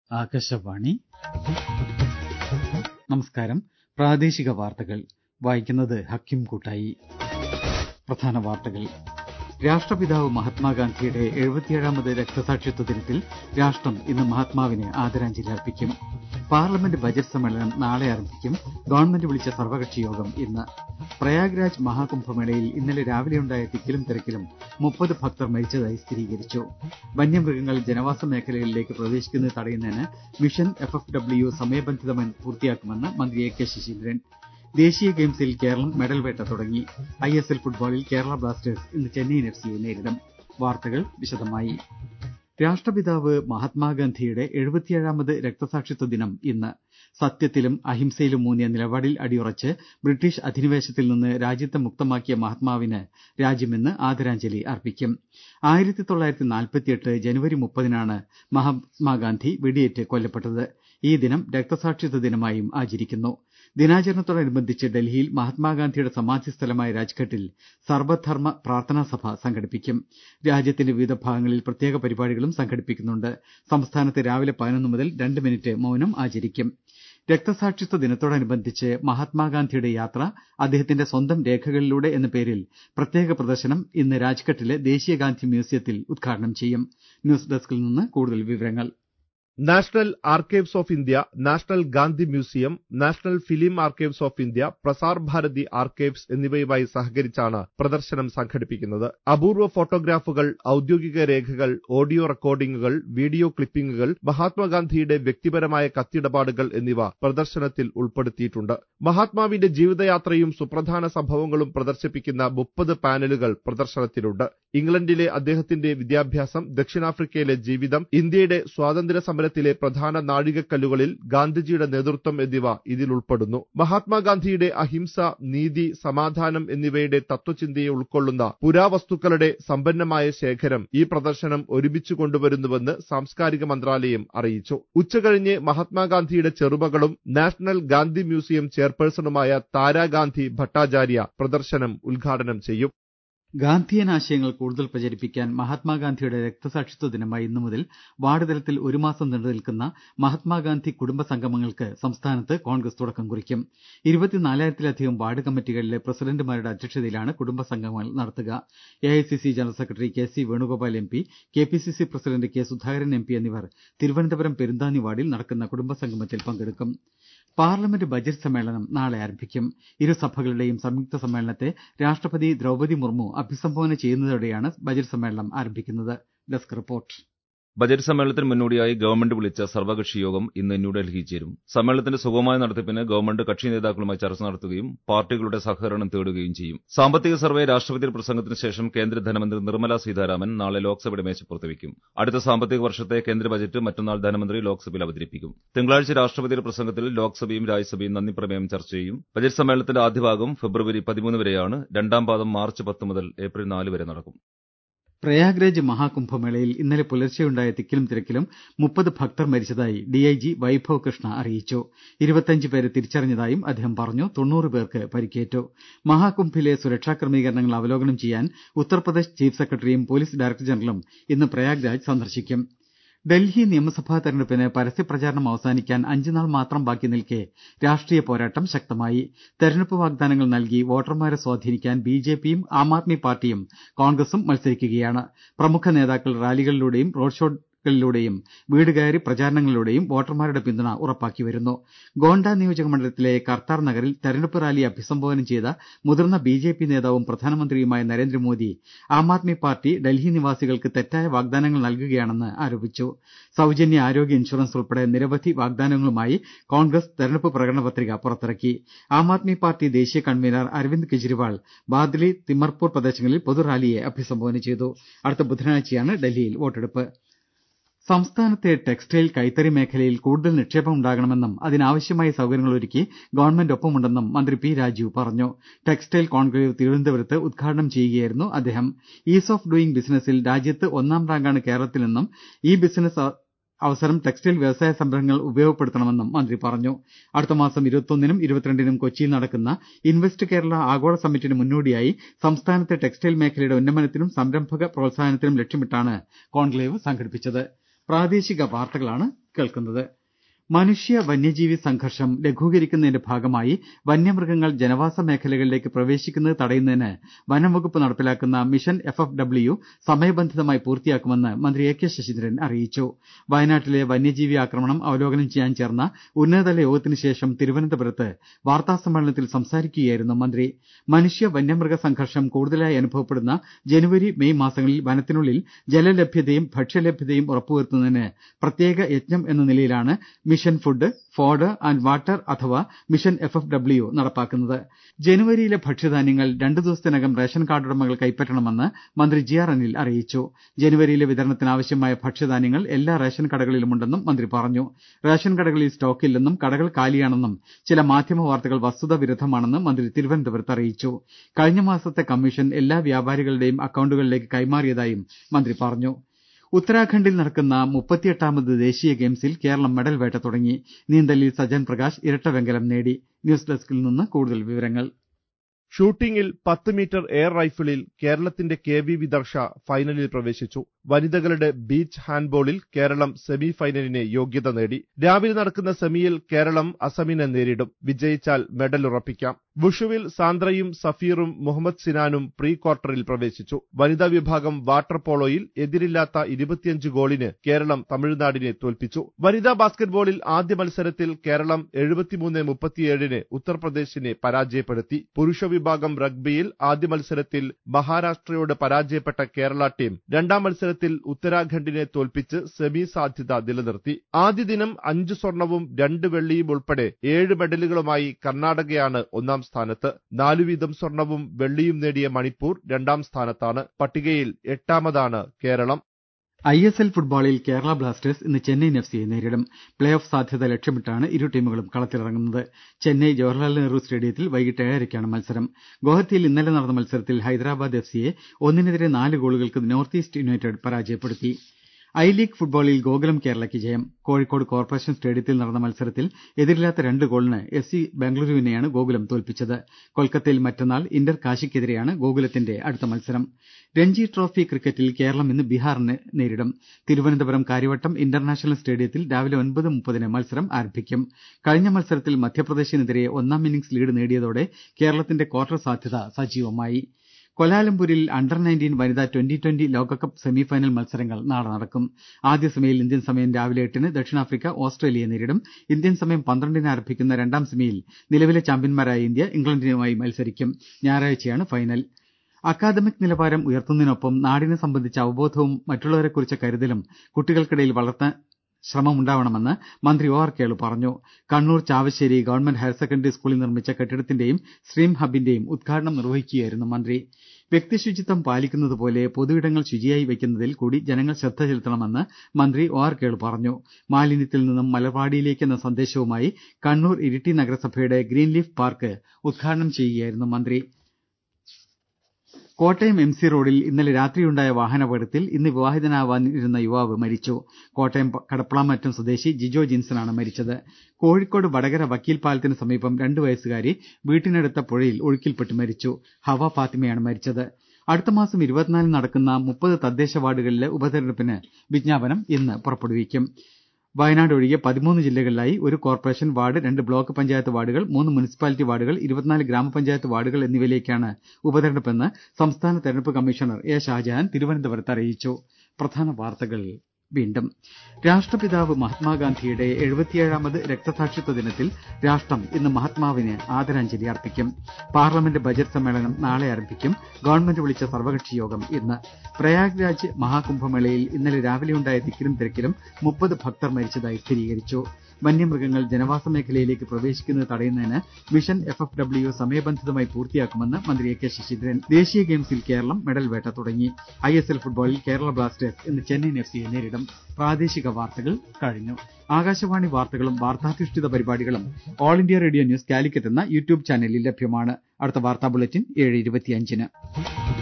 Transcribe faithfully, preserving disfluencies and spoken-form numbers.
ആകാശവാണി. നമസ്കാരം. പ്രാദേശിക വാർത്തകൾ വായിക്കുന്നത് ഹക്കിം കൂട്ടായി. പ്രധാന വാർത്തകൾ. രാഷ്ട്രപിതാവ് മഹാത്മാഗാന്ധിയുടെ എഴുപത്തിയേഴാമത് രക്തസാക്ഷിത്വ ദിനത്തിൽ രാഷ്ട്രം ഇന്ന് മഹാത്മാവിന് ആദരാഞ്ജലി അർപ്പിക്കും. പാർലമെന്റ് ബജറ്റ് സമ്മേളനം നാളെ ആരംഭിക്കും. ഗവൺമെന്റ് വിളിച്ച സർവകക്ഷി യോഗം ഇന്ന്. പ്രയാഗ്രാജ് മഹാകുംഭമേളയിൽ ഇന്നലെ രാവിലെയുണ്ടായ തിക്കിലും തിരക്കിലും മുപ്പത് ഭക്തർ മരിച്ചതായി സ്ഥിരീകരിച്ചു. വന്യമൃഗങ്ങൾ ജനവാസ മേഖലകളിലേക്ക് പ്രവേശിക്കുന്നത് തടയുന്നതിന് മിഷൻ എഫ് എഫ് ഡബ്ല്യു സമയബന്ധിതമായി പൂർത്തിയാക്കുമെന്ന് മന്ത്രി എ കെ ശശീന്ദ്രൻ. ദേശീയ ഗെയിംസിൽ കേരളം മെഡൽ വേട്ട തുടങ്ങി. ഐ എസ് എൽ ഫുട്ബോളിൽ കേരള ബ്ലാസ്റ്റേഴ്സ് ഇന്ന് ചെന്നൈയിൻ എഫ് സിയെ നേരിടും. വാർത്തകൾ വിശദമായി. രാഷ്ട്രപിതാവ് മഹാത്മാഗാന്ധിയുടെ എഴുപത്തിയേഴാമത് രക്തസാക്ഷിത്വ ദിനം ഇന്ന്. സത്യത്തിലും അഹിംസയിലും ഊന്നിയ നിലപാടിൽ അടിയുറച്ച് ബ്രിട്ടീഷ് അധിനിവേശത്തിൽ നിന്ന് രാജ്യത്തെ മുക്തമാക്കിയ മഹാത്മാവിന് രാജ്യം ഇന്ന് ആദരാഞ്ജലി അർപ്പിക്കും. ആയിരത്തി തൊള്ളായിരത്തി നാൽപ്പത്തിയെട്ട് ജനുവരി മുപ്പതിനാണ് മഹാത്മാഗാന്ധി വെടിയേറ്റ് കൊല്ലപ്പെട്ടത്. ഈ ദിനം രക്തസാക്ഷിത്വ ദിനമായും ആചരിക്കുന്നു. ദിനാചരണത്തോടനുബന്ധിച്ച് ഡൽഹിയിൽ മഹാത്മാഗാന്ധിയുടെ സമാധി സ്ഥലമായ രാജ്ഘട്ടിൽ സർവധർമ്മ പ്രാർത്ഥനാ സഭ സംഘടിപ്പിക്കും. രാജ്യത്തിന്റെ വിവിധ ഭാഗങ്ങളിൽ പ്രത്യേക പരിപാടികളും സംഘടിപ്പിക്കുന്നുണ്ട്. സംസ്ഥാനത്ത് രാവിലെ പതിനൊന്ന് മുതൽ രണ്ട് മിനിറ്റ് മൌനം ആചരിക്കും. രക്തസാക്ഷിത്വ ദിനത്തോടനുബന്ധിച്ച് മഹാത്മാഗാന്ധിയുടെ യാത്ര അദ്ദേഹത്തിന്റെ സ്വന്തം രേഖകളിലൂടെ എന്ന പേരിൽ പ്രത്യേക പ്രദർശനം ഇന്ന് രാജ്ഘട്ടിലെ ദേശീയ ഗാന്ധി മ്യൂസിയത്തിൽ ഉദ്ഘാടനം ചെയ്യും. ന്യൂസ് ഡെസ്കിൽ നിന്ന് കൂടുതൽ വിവരങ്ങൾ. National archives of India, national Gandhi museum, national film archives of India, Prasar Bharati archives എന്നിവയുമായി സഹകരിച്ചാണ് പ്രദർശനം സംഘടിപ്പിക്കുന്നത്. അപൂർവ ഫോട്ടോഗ്രാഫുകൾ, ഔദ്യോഗിക രേഖകൾ, ഓഡിയോ റെക്കോർഡിംഗുകൾ, വീഡിയോ ക്ലിപ്പിംഗുകൾ, മഹാത്മാഗാന്ധിയുടെ വ്യക്തിപരമായ കത്തിടപാടുകൾ എന്നിവ പ്രദർശനത്തിൽ ഉൾപ്പെടുത്തിയിട്ടുണ്ട്. മഹാത്മാവിന്റെ ജീവിതയാത്രയും സുപ്രധാന സംഭവങ്ങളും പ്രദർശിപ്പിക്കുന്ന മുപ്പത് പാനലുകൾ പ്രദർശനത്തിലുണ്ട്. ഇംഗ്ലണ്ടിലെ അദ്ദേഹത്തിന്റെ വിദ്യാഭ്യാസം, ദക്ഷിണാഫ്രിക്കയിലെ ജീവിതം, ഇന്ത്യയുടെ സ്വാതന്ത്ര്യ സമരത്തിലെ പ്രധാന നാഴികക്കല്ലുകളിൽ ഗാന്ധിജിയുടെ നേതൃത്വം എന്നിവ ഇതിൽ ഉൾപ്പെടുന്നു. മഹാത്മാഗാന്ധിയുടെ അഹിംസ, നീതി, സമാധാനം എന്നിവയുടെ തത്വചിന്തയെ ഉൾക്കൊള്ളുന്ന പുരാവസ്തുക്കളുടെ സമ്പന്നമായ ശേഖരം ഈ പ്രദർശനം ഒരുമിച്ച് കൊണ്ടുവരുന്നുവെന്ന് സാംസ്കാരിക മന്ത്രാലയം അറിയിച്ചു. ഉച്ചകഴിഞ്ഞ് മഹാത്മാഗാന്ധിയുടെ ചെറുമകളും നാഷണൽ ഗാന്ധി മ്യൂസിയം ചെയർപേഴ്സണുമായ താരാഗാന്ധി ഭട്ടാചാര്യ പ്രദർശനം ഉദ്ഘാടനം ചെയ്യും. ഗാന്ധിയൻ ആശയങ്ങൾ കൂടുതൽ പ്രചരിപ്പിക്കാൻ മഹാത്മാഗാന്ധിയുടെ രക്തസാക്ഷിത്വ ദിനമായ ഇന്നു മുതൽ വാർഡ് തലത്തിൽ ഒരു മാസം നീണ്ടുനിൽക്കുന്ന മഹാത്മാഗാന്ധി കുടുംബ സംഗമങ്ങൾക്ക് സംസ്ഥാനത്ത് കോൺഗ്രസ് തുടക്കം കുറിക്കും. ഇരുപത്തിനാലായിരത്തിലധികം വാർഡ് കമ്മിറ്റികളിലെ പ്രസിഡന്റുമാരുടെ അധ്യക്ഷതയിലാണ് കുടുംബ സംഗമങ്ങൾ നടത്തുക. A I C C general secretary K C Venugopal M P, K P C C president K Sudhakaran M P എന്നിവർ തിരുവനന്തപുരം പെരുന്താന്നി വാർഡിൽ നടക്കുന്ന കുടുംബ സംഗമത്തിൽ പങ്കെടുക്കും. പാർലമെന്റ് ബജറ്റ് സമ്മേളനം നാളെ ആരംഭിക്കും. ഇരുസഭകളുടെയും സംയുക്ത സമ്മേളനത്തെ രാഷ്ട്രപതി ദ്രൌപദി മുർമു അഭിസംബോധന ചെയ്യുന്നതോടെയാണ് ബജറ്റ് സമ്മേളനം ആരംഭിക്കുന്നത്. Desk report. ബജറ്റ് സമ്മേളനത്തിന് മുന്നോടിയായി ഗവൺമെന്റ് വിളിച്ച സർവകക്ഷി യോഗം ഇന്ന് ന്യൂഡൽഹിയിൽ ചേരും. സമ്മേളനത്തിന്റെ സുഗമമായ നടത്തിപ്പിന് ഗവൺമെന്റ് കക്ഷി നേതാക്കളുമായി ചർച്ച നടത്തുകയും പാർട്ടികളുടെ സഹകരണം തേടുകയും ചെയ്യും. സാമ്പത്തിക സർവേ രാഷ്ട്രപതിയുടെ പ്രസംഗത്തിന് ശേഷം കേന്ദ്ര ധനമന്ത്രി നിർമ്മല സീതാരാമൻ നാളെ ലോക്സഭയുടെ മേശപ്പുറത്ത് വയ്ക്കും. അടുത്ത സാമ്പത്തിക വർഷത്തെ കേന്ദ്ര ബജറ്റ് മറ്റന്നാൾ ധനമന്ത്രി ലോക്സഭയിൽ അവതരിപ്പിക്കും. തിങ്കളാഴ്ച രാഷ്ട്രപതിയുടെ പ്രസംഗത്തിൽ ലോക്സഭയും രാജ്യസഭയും നന്ദിപ്രമേയം ചർച്ച ചെയ്യും. ബജറ്റ് സമ്മേളനത്തിന്റെ ആദ്യഭാഗം ഫെബ്രുവരി പതിമൂന്ന് വരെയാണ്. രണ്ടാം പാദം മാർച്ച് പത്ത് മുതൽ ഏപ്രിൽ നാല് വരെ നടക്കും. പ്രയാഗ്രാജ് മഹാകുംഭമേളയിൽ ഇന്നലെ പുലർച്ചെയുണ്ടായ തിക്കിലും തിരക്കിലും മുപ്പത് ഭക്തർ മരിച്ചതായി D I G Vaibhav Krishna അറിയിച്ചു. ഇരുപത്തിയഞ്ച് പേരെ തിരിച്ചറിഞ്ഞതായും അദ്ദേഹം പറഞ്ഞു. തൊണ്ണൂറ് പേർക്ക് പരിക്കേറ്റു. മഹാകുംഭിലെ സുരക്ഷാ ക്രമീകരണങ്ങൾ അവലോകനം ചെയ്യാൻ ഉത്തർപ്രദേശ് ചീഫ് സെക്രട്ടറിയും പോലീസ് ഡയറക്ടർ ജനറലും ഇന്ന് പ്രയാഗ്രാജ് സന്ദർശിക്കും. ഡൽഹി നിയമസഭാ തെരഞ്ഞെടുപ്പിന് പരസ്യപ്രചാരണം അവസാനിക്കാൻ അഞ്ചുനാൾ മാത്രം ബാക്കി നിൽക്കെ രാഷ്ട്രീയ പോരാട്ടം ശക്തമായി. തെരഞ്ഞെടുപ്പ് വാഗ്ദാനങ്ങൾ നൽകി വോട്ടർമാരെ സ്വാധീനിക്കാൻ ബി ജെ പിയും ആം ആദ്മി പാർട്ടിയും കോൺഗ്രസും മത്സരിക്കുകയാണ്. പ്രമുഖ നേതാക്കൾ റാലികളിലൂടെയും റോഡ് ഷോ കളിലൂടെയും വീട് കയറി പ്രചാരണങ്ങളിലൂടെയും വോട്ടർമാരുടെ പിന്തുണ ഉറപ്പാക്കി വരുന്നു. ഗോണ്ട നിയോജക മണ്ഡലത്തിലെ കർത്താർ നഗറിൽ തെരഞ്ഞെടുപ്പ് റാലിയെ അഭിസംബോധന ചെയ്ത മുതിർന്ന ബി ജെ പി നേതാവും പ്രധാനമന്ത്രിയുമായ നരേന്ദ്രമോദി ആം ആദ്മി പാർട്ടി ഡൽഹി നിവാസികൾക്ക് തെറ്റായ വാഗ്ദാനങ്ങൾ നൽകുകയാണെന്ന് ആരോപിച്ചു. സൌജന്യ ആരോഗ്യ ഇൻഷുറൻസ് ഉൾപ്പെടെ നിരവധി വാഗ്ദാനങ്ങളുമായി കോൺഗ്രസ് തെരഞ്ഞെടുപ്പ് പ്രകടന പത്രിക പുറത്തിറക്കി. ആം ആദ്മി പാർട്ടി ദേശീയ കൺവീനർ അരവിന്ദ് കെജ്രിവാൾ ബാദ്ലി, തിമ്മർപൂർ പ്രദേശങ്ങളിൽ പൊതുറാലിയെ അഭിസംബോധന ചെയ്തു. അടുത്ത ബുധനാഴ്ചയാണ് ഡൽഹിയിൽ വോട്ടെടുപ്പ്. സംസ്ഥാനത്തെ ടെക്സ്റ്റൈൽ, കൈത്തറി മേഖലയിൽ കൂടുതൽ നിക്ഷേപം ഉണ്ടാകണമെന്നും അതിനാവശ്യമായ സൌകര്യങ്ങൾ ഒരുക്കി ഗവൺമെന്റ് ഒപ്പമുണ്ടെന്നും മന്ത്രി പി രാജീവ് പറഞ്ഞു. ടെക്സ്റ്റൈൽ കോൺക്ലേവ് തിരുവനന്തപുരത്ത് ഉദ്ഘാടനം ചെയ്യുകയായിരുന്നു അദ്ദേഹം. ഈസ് ഓഫ് ഡൂയിങ് ബിസിനസിൽ രാജ്യത്ത് ഒന്നാം റാങ്കാണ് കേരളത്തിലെന്നും ഈ ബിസിനസ് അവസരം ടെക്സ്റ്റൈൽ വ്യവസായ സംരംഭങ്ങൾ ഉപയോഗപ്പെടുത്തണമെന്നും മന്ത്രി പറഞ്ഞു. അടുത്ത മാസം ഇരുപത്തൊന്നിനും ഇരുപത്തിരണ്ടിനും കൊച്ചിയിൽ നടക്കുന്ന ഇൻവെസ്റ്റ് കേരള ആഗോള സമ്മിറ്റിന് മുന്നോടിയായി സംസ്ഥാനത്തെ ടെക്സ്റ്റൈൽ മേഖലയുടെ ഉന്നമനത്തിനും സംരംഭക പ്രോത്സാഹനത്തിനും ലക്ഷ്യമിട്ടാണ് കോൺക്ലേവ് സംഘടിപ്പിച്ചത്. പ്രാദേശിക വാർത്തകളാണ് കേൾക്കുന്നത്. മനുഷ്യ വന്യജീവി സംഘർഷം ലഘൂകരിക്കുന്നതിന്റെ ഭാഗമായി വന്യമൃഗങ്ങൾ ജനവാസ മേഖലകളിലേക്ക് പ്രവേശിക്കുന്നത് തടയുന്നതിന് വനംവകുപ്പ് നടപ്പിലാക്കുന്ന മിഷൻ എഫ് എഫ് ഡബ്ല്യു സമയബന്ധിതമായി പൂർത്തിയാക്കുമെന്ന് മന്ത്രി എ കെ ശശീന്ദ്രൻ അറിയിച്ചു. വയനാട്ടിലെ വന്യജീവി ആക്രമണം അവലോകനം ചെയ്യാൻ ചേർന്ന ഉന്നതതല യോഗത്തിന് ശേഷം തിരുവനന്തപുരത്ത് വാർത്താസമ്മേളനത്തിൽ സംസാരിക്കുകയായിരുന്നു മന്ത്രി. മനുഷ്യ വന്യമൃഗ സംഘർഷം കൂടുതലായി അനുഭവപ്പെടുന്ന ജനുവരി മെയ് മാസങ്ങളിൽ വനത്തിനുള്ളിൽ ജലലഭ്യതയും ഭക്ഷ്യലഭ്യതയും ഉറപ്പുവരുത്തുന്നതിന് പ്രത്യേക യജ്ഞം എന്ന നിലയിലാണ് mission food fodder and water അഥവാ മിഷൻ എഫ് എഫ് ഡബ്ല്യു നടപ്പാക്കുന്നത്. ജനുവരിയിലെ ഭക്ഷ്യധാന്യങ്ങൾ രണ്ടു ദിവസത്തിനകം റേഷൻ കാർഡുടമകൾ കൈപ്പറ്റണമെന്ന് മന്ത്രി ജി ആർ അനിൽ അറിയിച്ചു. ജനുവരിയിലെ വിതരണത്തിനാവശ്യമായ ഭക്ഷ്യധാന്യങ്ങൾ എല്ലാ റേഷൻ കടകളിലുമുണ്ടെന്നും മന്ത്രി പറഞ്ഞു. റേഷൻ കടകളിൽ സ്റ്റോക്കില്ലെന്നും കടകൾ കാലിയാണെന്നും ചില മാധ്യമ വാർത്തകൾ വസ്തുതാ വിരുദ്ധമാണെന്ന് മന്ത്രി തിരുവനന്തപുരത്ത് അറിയിച്ചു. കഴിഞ്ഞ മാസത്തെ കമ്മീഷൻ എല്ലാ വ്യാപാരികളുടെയും അക്കൌണ്ടുകളിലേക്ക് കൈമാറിയതായും മന്ത്രി പറഞ്ഞു. ഉത്തരാഖണ്ഡിൽ നടക്കുന്ന മുപ്പത്തിയെട്ടാമത് ദേശീയ ഗെയിംസിൽ കേരളം മെഡൽ വേട്ട തുടങ്ങി. നീന്തലിൽ സജൻ പ്രകാശ് ഇരട്ട വെങ്കലം നേടി. ന്യൂസ് ഡെസ്കിൽ നിന്ന് കൂടുതൽ വിവരങ്ങൾ. ഷൂട്ടിംഗിൽ പത്ത് മീറ്റർ എയർ റൈഫിളിൽ കേരളത്തിന്റെ കെ വി വിദർശ ഫൈനലിൽ പ്രവേശിച്ചു. വനിതകളുടെ ബീച്ച് ഹാൻഡ്ബോളിൽ കേരളം സെമി ഫൈനലിന് യോഗ്യത നേടി. രാവിലെ നടക്കുന്ന സെമിയിൽ കേരളം അസമിനെ നേരിടും. വിജയിച്ചാൽ മെഡൽ ഉറപ്പിക്കാം. വുഷുവിൽ സാന്ദ്രയും സഫീറും മുഹമ്മദ് സിനാനും പ്രീ ക്വാർട്ടറിൽ പ്രവേശിച്ചു. വനിതാ വിഭാഗം വാട്ടർ പോളോയിൽ എതിരില്ലാത്ത ഇരുപത്തിയഞ്ച് ഗോളിന് കേരളം തമിഴ്നാടിനെ തോൽപ്പിച്ചു. വനിതാ ബാസ്കറ്റ്ബോളിൽ ആദ്യ മത്സരത്തിൽ കേരളം എഴുപത്തിമൂന്ന് മുപ്പത്തിയേഴിന് ഉത്തർപ്രദേശിനെ പരാജയപ്പെടുത്തി. പുരുഷ വിഭാഗം റഗ്ബിയിൽ ആദ്യ മത്സരത്തിൽ മഹാരാഷ്ട്രയോട് പരാജയപ്പെട്ട കേരള ടീം രണ്ടാം മത്സരത്തിൽ ഉത്തരാഖണ്ഡിനെ തോൽപ്പിച്ച് സെമി സാധ്യത നിലനിർത്തി. ആദ്യ ദിനം അഞ്ച് സ്വർണവും രണ്ട് വെള്ളിയും ഉൾപ്പെടെ ഏഴ് മെഡലുകളുമായി കർണാടകയാണ് ഒന്നാം സ്ഥാനത്ത്. നാലു വീതം സ്വർണവും വെള്ളിയും നേടിയ മണിപ്പൂർ രണ്ടാം സ്ഥാനത്താണ്. പട്ടികയിൽ എട്ടാമതാണ് കേരളം. ഐ എസ് എൽ ഫുട്ബോളിൽ കേരള ബ്ലാസ്റ്റേഴ്സ് ഇന്ന് ചെന്നൈയിൻ എഫ് സിയെ നേരിടും. പ്ലേ ഓഫ് സാധ്യത ലക്ഷ്യമിട്ടാണ് ഇരു ടീമുകളും കളത്തിലിറങ്ങുന്നത്. ചെന്നൈ ജവഹർലാൽ നെഹ്റു സ്റ്റേഡിയത്തിൽ വൈകിട്ട് ഏഴരയ്ക്കാണ് മത്സരം. ഗോഹത്തിയിൽ ഇന്നലെ നടന്ന മത്സരത്തിൽ ഹൈദരാബാദ് എഫ് സിയെ ഒന്നിനെതിരെ നാല് ഗോളുകൾക്ക് നോർത്ത് ഈസ്റ്റ് യുണൈറ്റഡ് പരാജയപ്പെടുത്തി. ഐ ലീഗ് ഫുട്ബോളിൽ ഗോകുലം കേരളയ്ക്ക് ജയം. കോഴിക്കോട് കോർപ്പറേഷൻ സ്റ്റേഡിയത്തിൽ നടന്ന മത്സരത്തിൽ എതിരില്ലാത്ത രണ്ട് ഗോളിന് എഫ് സി ബംഗളൂരുവിനെയാണ് ഗോകുലം തോൽപ്പിച്ചത്. കൊൽക്കത്തയിൽ മറ്റന്നാൾ ഇന്റർ കാശിക്കെതിരെയാണ് ഗോകുലത്തിന്റെ അടുത്ത മത്സരം. രഞ്ജി ട്രോഫി ക്രിക്കറ്റിൽ കേരളം ഇന്ന് ബീഹാറിനെ നേരിടും. തിരുവനന്തപുരം കാര്യവട്ടം ഇന്റർനാഷണൽ സ്റ്റേഡിയത്തിൽ രാവിലെ ഒൻപത് മുപ്പതിന് മത്സരം ആരംഭിക്കും. കഴിഞ്ഞ മത്സരത്തിൽ മധ്യപ്രദേശിനെതിരെ ഒന്നാം ഇന്നിംഗ്സ് ലീഡ് നേടിയതോടെ കേരളത്തിന്റെ ക്വാർട്ടർ സാധ്യത സജീവമായി. കൊലാലംപൂരിൽ അണ്ടർ നയൻറ്റീൻ വനിതാ ട്വന്റി ട്വന്റി ലോകകപ്പ് സെമിഫൈനൽ മത്സരങ്ങൾ നാളെ നടക്കും. ആദ്യ സെമിയിൽ ഇന്ത്യൻ സമയം രാവിലെ എട്ടിന് ദക്ഷിണാഫ്രിക്ക ഓസ്ട്രേലിയയെ നേരിടും. ഇന്ത്യൻ സമയം പന്ത്രണ്ടിന് ആരംഭിക്കുന്ന രണ്ടാം സെമിയിൽ നിലവിലെ ചാമ്പ്യന്മാരായ ഇന്ത്യ ഇംഗ്ലണ്ടിനുമായി മത്സരിക്കും. ഞായറാഴ്ചയാണ് ഫൈനൽ. അക്കാദമിക് നിലവാരം ഉയർത്തുന്നതിനൊപ്പം നാടിനെ സംബന്ധിച്ച അവബോധവും മറ്റുള്ളവരെക്കുറിച്ച കരുതലും കുട്ടികൾക്കിടയിൽ വളർത്താൻ ശ്രമമുണ്ടാവണമെന്ന് മന്ത്രി ഒ ആർ കേളു പറഞ്ഞു. Kannur Chavassery government higher secondary സ്കൂളിൽ നിർമ്മിച്ച കെട്ടിടത്തിന്റെയും സ്ട്രീം ഹബിന്റെയും ഉദ്ഘാടനം നിർവഹിക്കുകയായിരുന്നു മന്ത്രി. വ്യക്തിശുചിത്വം പാലിക്കുന്നതുപോലെ പൊതുയിടങ്ങൾ ശുചിയായി വയ്ക്കുന്നതിൽ കൂടി ജനങ്ങൾ ശ്രദ്ധ ചെലുത്തണമെന്ന് മന്ത്രി ഒ ആർ കേളു പറഞ്ഞു. മാലിന്യത്തിൽ നിന്നും മലർവാടിയിലേക്കെന്ന സന്ദേശവുമായി കണ്ണൂർ ഇരിട്ടി നഗരസഭയുടെ ഗ്രീൻ ലീഫ് പാർക്ക് ഉദ്ഘാടനം ചെയ്യുകയായിരുന്നു മന്ത്രി. കോട്ടയം എം സി റോഡിൽ ഇന്നലെ രാത്രിയുണ്ടായ വാഹനാപകടത്തിൽ ഇന്ന് വിവാഹിതനാവാനിരുന്ന യുവാവ് മരിച്ചു. കോട്ടയം കടപ്പളാമറ്റം സ്വദേശി ജിജോ ജിൻസനാണ് മരിച്ചത്. കോഴിക്കോട് വടകര വക്കീൽ പാലത്തിന് സമീപം രണ്ടു വയസ്സുകാരി വീട്ടിനടുത്ത പുഴയിൽ ഒഴുക്കിൽപ്പെട്ട് മരിച്ചു. ഹവ ഫാത്തിമയാണ് മരിച്ചത്. അടുത്ത മാസം ഇരുപത്തിനാലിന് നടക്കുന്ന മുപ്പത് തദ്ദേശ വാർഡുകളിലെ ഉപതെരഞ്ഞെടുപ്പിന് വിജ്ഞാപനം ഇന്ന് പുറപ്പെടുവിക്കും. വയനാട് ഒഴികെ പതിമൂന്ന് ജില്ലകളിലായി ഒരു കോർപ്പറേഷൻ വാർഡ്, രണ്ട് ബ്ലോക്ക് പഞ്ചായത്ത് വാർഡുകൾ, മൂന്ന് മുനിസിപ്പാലിറ്റി വാർഡുകൾ, ഇരുപത്തിനാല് ഗ്രാമപഞ്ചായത്ത് വാർഡുകൾ എന്നിവയിലേക്കാണ് ഉപതെരഞ്ഞെടുപ്പെന്ന് സംസ്ഥാന തെരഞ്ഞെടുപ്പ് കമ്മീഷണർ എ ഷാജഹാൻ തിരുവനന്തപുരത്ത് അറിയിച്ചു. പ്രധാന വാർത്തകൾ വീണ്ടും. രാഷ്ട്രപിതാവ് മഹാത്മാഗാന്ധിയുടെ എഴുപത്തിയേഴാമത് രക്തസാക്ഷിത്വ ദിനത്തിൽ രാഷ്ട്രം ഇന്ന് മഹാത്മാവിന് ആദരാഞ്ജലി അർപ്പിക്കും. പാർലമെന്റ് ബജറ്റ് സമ്മേളനം നാളെ ആരംഭിക്കും. ഗവൺമെന്റ് വിളിച്ച സർവകക്ഷി യോഗം ഇന്ന്. പ്രയാഗ്രാജ് മഹാകുംഭമേളയിൽ ഇന്നലെ രാവിലെയുണ്ടായ തിക്കിലും തിരക്കിലും മുപ്പത് ഭക്തർ മരിച്ചതായി സ്ഥിരീകരിച്ചു. വന്യമൃഗങ്ങൾ ജനവാസ മേഖലയിലേക്ക് പ്രവേശിക്കുന്നത് തടയുന്നതിന് മിഷൻ എഫ് എഫ് ഡബ്ല്യു സമയബന്ധിതമായി പൂർത്തിയാക്കുമെന്ന് മന്ത്രി എ കെ ശശീന്ദ്രൻ. ദേശീയ ഗെയിംസിൽ കേരളം മെഡൽ വേട്ട തുടങ്ങി. ഐ എസ് എൽ ഫുട്ബോളിൽ കേരള ബ്ലാസ്റ്റേഴ്സ് ഇന്ന് ചെന്നൈയിൻ എഫ് സിയെ നേരിടും. പ്രാദേശിക വാർത്തകൾ കഴിഞ്ഞു. ആകാശവാണി വാർത്തകളും വാർത്താധിഷ്ഠിത പരിപാടികളും all India radio news Calicut എന്ന യൂട്യൂബ് ചാനലിൽ ലഭ്യമാണ്. അടുത്ത വാർത്താ ബുള്ളറ്റിൻ ഏഴ് ഇരുപത്തിയഞ്ചിന്.